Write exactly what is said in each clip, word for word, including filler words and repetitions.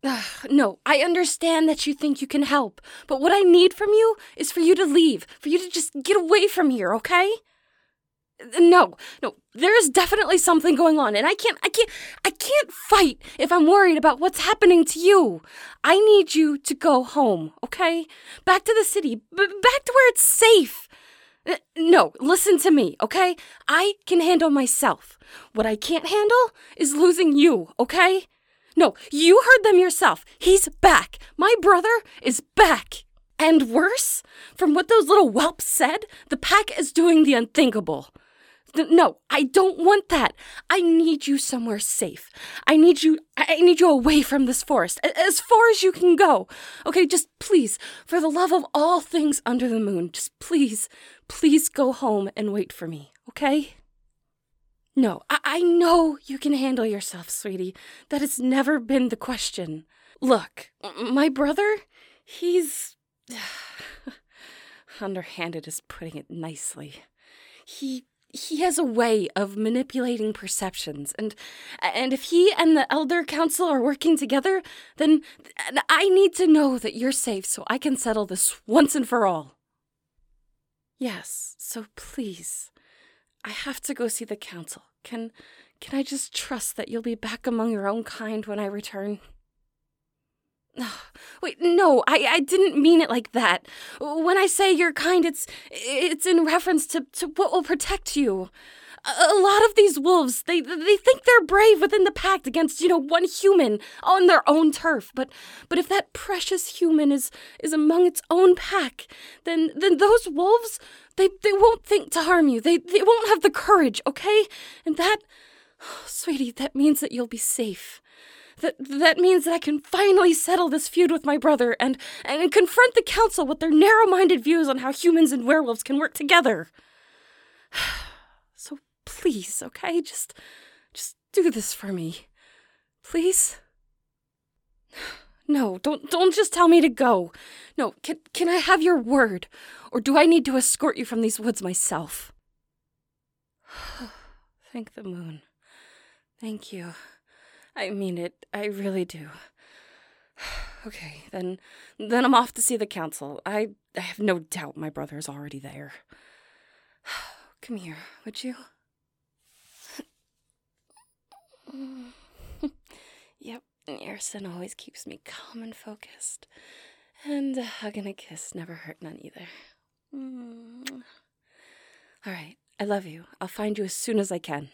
Ugh, no, I understand that you think you can help, but what I need from you is for you to leave, for you to just get away from here, okay? No, no, there is definitely something going on, and I can't, I can't, I can't fight if I'm worried about what's happening to you. I need you to go home, okay? Back to the city, b- back to where it's safe. Uh, no, listen to me, okay? I can handle myself. What I can't handle is losing you, okay? No, you heard them yourself. He's back. My brother is back. And worse, from what those little whelps said, the pack is doing the unthinkable. No, I don't want that. I need you somewhere safe. I need you, I need you away from this forest, as far as you can go. Okay, just please, for the love of all things under the moon, just please, please go home and wait for me, okay? No, I, I know you can handle yourself, sweetie. That has never been the question. Look, my brother, he's... underhanded is putting it nicely. He... He has a way of manipulating perceptions, and and if he and the Elder Council are working together, then I need to know that you're safe so I can settle this once and for all. Yes, so please, I have to go see the Council. Can, can I just trust that you'll be back among your own kind when I return? Wait, no, I, I didn't mean it like that. When I say you're kind, it's it's in reference to, to what will protect you. A, a lot of these wolves, they they think they're brave within the pact against, you know, one human on their own turf. But but if that precious human is is among its own pack, then then those wolves, they, they won't think to harm you. They they won't have the courage, okay? And that, oh, sweetie, that means that you'll be safe. That that means that I can finally settle this feud with my brother and, and confront the Council with their narrow-minded views on how humans and werewolves can work together. So please, okay, just just do this for me. Please? No, don't don't just tell me to go. No, can can I have your word? Or do I need to escort you from these woods myself? Thank the moon. Thank you. I mean it. I really do. Okay, then then I'm off to see the Council. I, I have no doubt my brother is already there. Come here, would you? Yep, Erson always keeps me calm and focused. And a hug and a kiss never hurt none either. Mm. All right, I love you. I'll find you as soon as I can.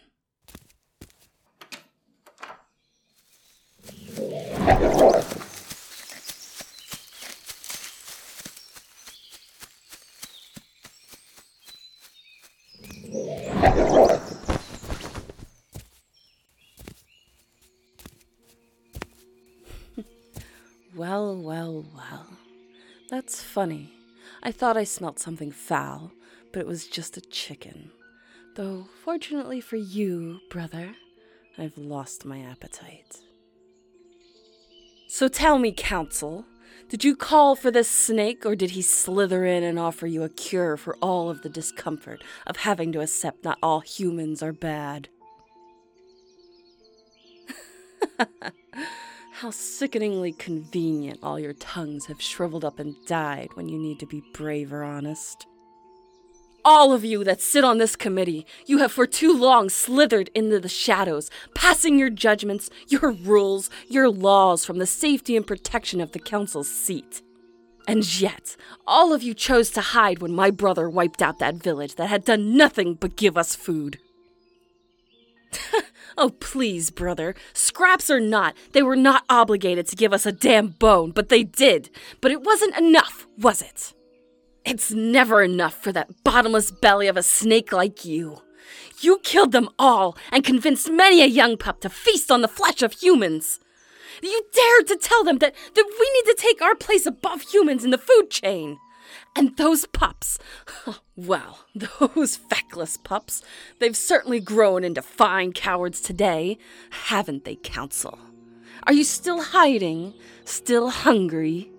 Well, well, well. That's funny. I thought I smelt something foul, but it was just a chicken. Though, fortunately for you, brother, I've lost my appetite. So tell me, Council, did you call for this snake, or did he slither in and offer you a cure for all of the discomfort of having to accept not all humans are bad? How sickeningly convenient all your tongues have shriveled up and died when you need to be brave or honest. All of you that sit on this committee, you have for too long slithered into the shadows, passing your judgments, your rules, your laws from the safety and protection of the Council's seat. And yet, all of you chose to hide when my brother wiped out that village that had done nothing but give us food. Oh, please, brother. Scraps or not, they were not obligated to give us a damn bone, but they did. But it wasn't enough, was it? It's never enough for that bottomless belly of a snake like you. You killed them all and convinced many a young pup to feast on the flesh of humans. You dared to tell them that, that we need to take our place above humans in the food chain. And those pups, well, those feckless pups, they've certainly grown into fine cowards today, haven't they, Council? Are you still hiding? Still hungry?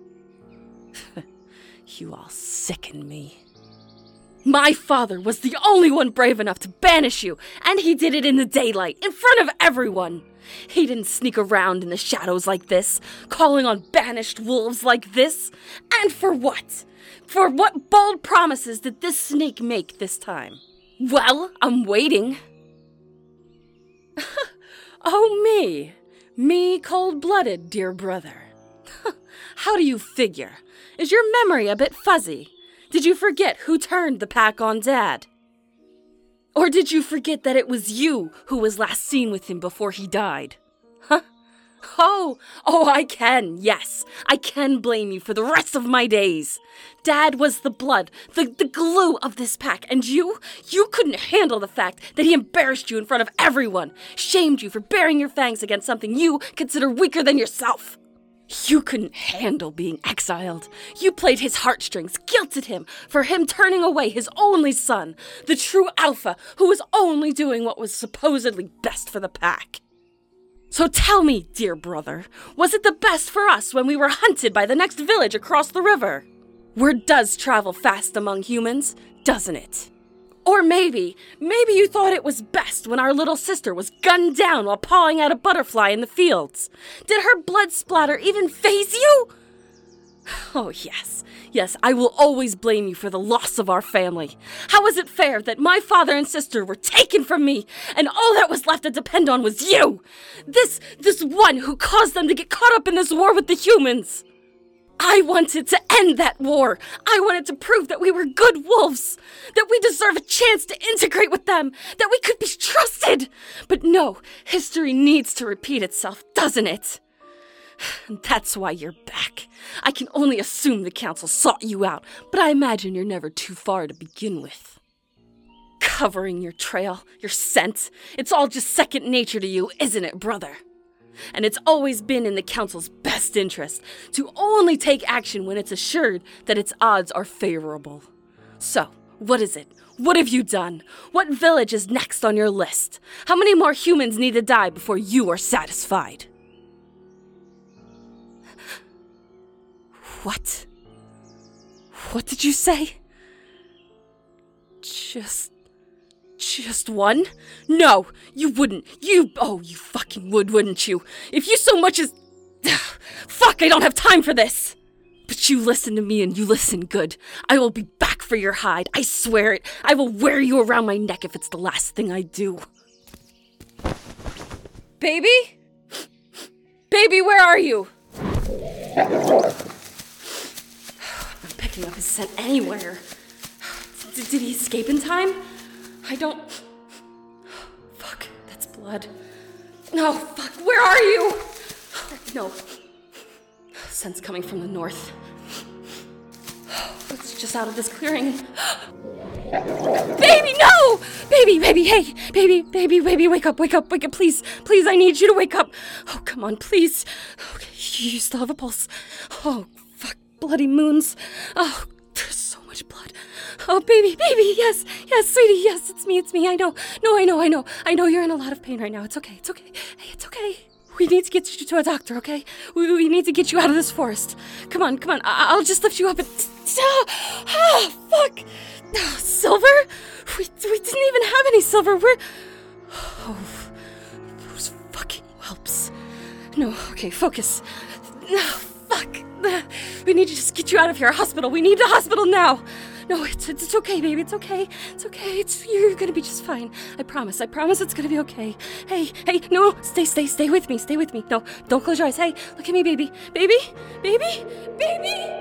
You all sicken me. My father was the only one brave enough to banish you, and he did it in the daylight, in front of everyone. He didn't sneak around in the shadows like this, calling on banished wolves like this. And for what? For what bold promises did this snake make this time? Well, I'm waiting. Oh, me. Me cold-blooded, dear brother. How do you figure? Is your memory a bit fuzzy? Did you forget who turned the pack on Dad? Or did you forget that it was you who was last seen with him before he died? Huh? Oh, oh, I can, yes. I can blame you for the rest of my days. Dad was the blood, the, the glue of this pack, and you, you couldn't handle the fact that he embarrassed you in front of everyone, shamed you for baring your fangs against something you consider weaker than yourself. You couldn't handle being exiled. You played his heartstrings, guilted him for him turning away his only son, the true alpha, who was only doing what was supposedly best for the pack. So tell me, dear brother, was it the best for us when we were hunted by the next village across the river? Word does travel fast among humans, doesn't it? Or maybe, maybe you thought it was best when our little sister was gunned down while pawing at a butterfly in the fields. Did her blood splatter even faze you? Oh, yes, yes, I will always blame you for the loss of our family. How is it fair that my father and sister were taken from me, and all that was left to depend on was you? This, this one who caused them to get caught up in this war with the humans. I wanted to end that war. I wanted to prove that we were good wolves, that we deserve a chance to integrate with them, that we could be trusted. But no, history needs to repeat itself, doesn't it? And that's why you're back. I can only assume the council sought you out, but I imagine you're never too far to begin with. Covering your trail, your scent, it's all just second nature to you, isn't it, brother? And it's always been in the council's best interest to only take action when it's assured that its odds are favorable. So, what is it? What have you done? What village is next on your list? How many more humans need to die before you are satisfied? What? What did you say? Just... Just one? No, you wouldn't. You, oh, you fucking would, wouldn't you? If you so much as... Fuck, I don't have time for this! But you listen to me and you listen good. I will be back for your hide. I swear it. I will wear you around my neck if it's the last thing I do. Baby? Baby, where are you? I'm not picking up his scent anywhere. D- did he escape in time? I don't... Fuck, that's blood. No, fuck, where are you? No. Scent's coming from the north. It's just out of this clearing. Baby, no! Baby, baby, hey! Baby, baby, baby, wake up, wake up, wake up, please. Please, I need you to wake up. Oh, come on, please. Okay, you still have a pulse. Oh, fuck, bloody moons. Oh, there's so much blood. Oh, baby, baby, yes, yes, sweetie, yes, it's me, it's me, I know, no, I know, I know, I know you're in a lot of pain right now, it's okay, it's okay, hey, it's okay. We need to get you to a doctor, okay? We, we need to get you out of this forest. Come on, come on, I- I'll just lift you up and... Oh, oh fuck! Oh, silver? We, we didn't even have any silver, we're... Oh, those fucking whelps. No, okay, focus. No, fuck. We need to just get you out of here, a hospital, we need a hospital now. No, it's, it's it's okay, baby. It's okay. It's okay. It's you're gonna be just fine. I promise. I promise it's gonna be okay. Hey, hey, no, stay, stay, stay with me. Stay with me. No, don't close your eyes. Hey, look at me, baby. Baby? Baby? Baby?